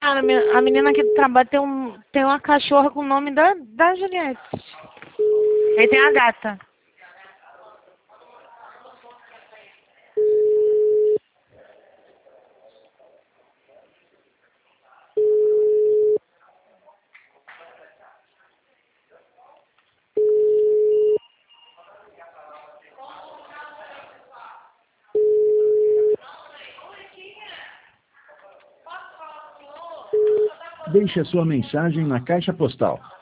A menina aqui do trabalho tem uma cachorra com o nome da Juliette. Aí tem a gata. Deixe a sua mensagem na caixa postal